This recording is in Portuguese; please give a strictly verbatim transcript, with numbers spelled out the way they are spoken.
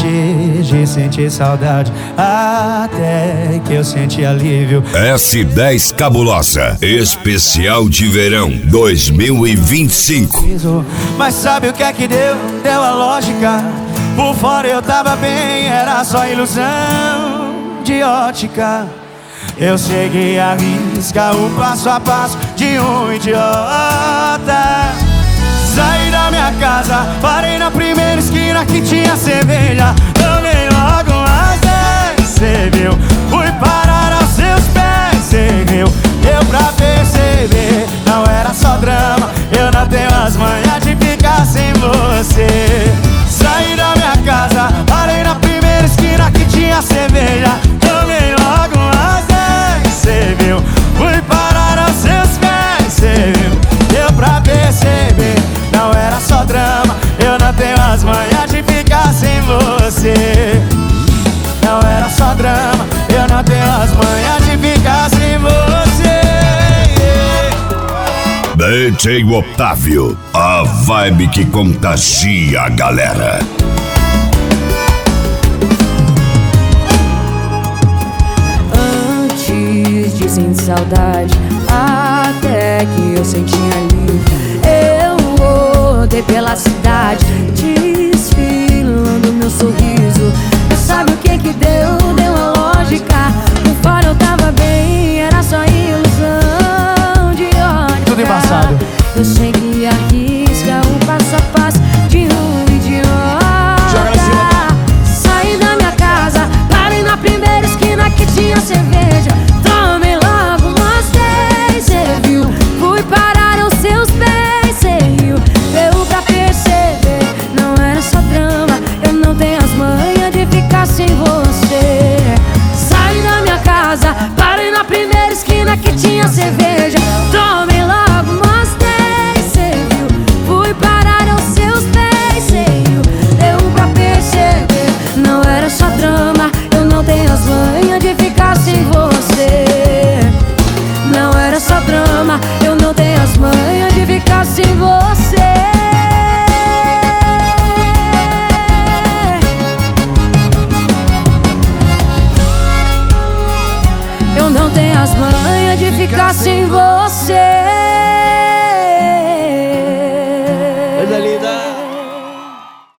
Antes de sentir saudade, até que eu senti alívio. S dez Cabulosa, especial de verão dois mil e vinte e cinco. Mas sabe o que é que deu? Deu a lógica. Por fora eu tava bem, era só ilusão de ótica. Eu segui a risca, o passo a passo de um idiota. Saí da minha casa, parei na primeira esquina que tinha cerveja. Tomei logo umas dez, cê viu? Fui parar aos seus pés, cê viu? Deu pra perceber, não era só drama. Eu não tenho as manhas de ficar sem você. Saí da minha casa, parei na primeira esquina que tinha cerveja. Tomei logo umas dez, cê viu? Fui parar aos seus pés, cê viu? Deu pra perceber, não era só drama. Eu não tenho as manhas de ficar sem você. Não era só drama, eu não tenho as manhas de ficar sem você. D J Otávio, a vibe que contagia a galera. Antes de sentir saudade, até que eu senti alívio. Eu rodei pela cidade, desfilando meu sorriso. Mas sabe o que que deu? Deu a lógica. Por fora eu tava bem, era só ilusão de ótica. Tudo embaçado. Eu segui a risca, o passo a passo de um idiota. Saí da minha casa, parei na primeira esquina que tinha cerveja. Tomei logo umas dez, cê viu? Fui parar aos seus pés, cê riu? Deu pra perceber, não era só drama. Eu não tenho as manhas de ficar sem você. Saí da minha casa, parei na primeira esquina que tinha cerveja. Tomei logo umas dez, cê viu? Fui parar aos seus pés, cê riu? Deu pra perceber, não era só drama. Eu não tenho as manhas de ficar sem você. Não era só drama, eu não tenho as manhas de ficar sem você. Eu não tenho as manhas de ficar sem você.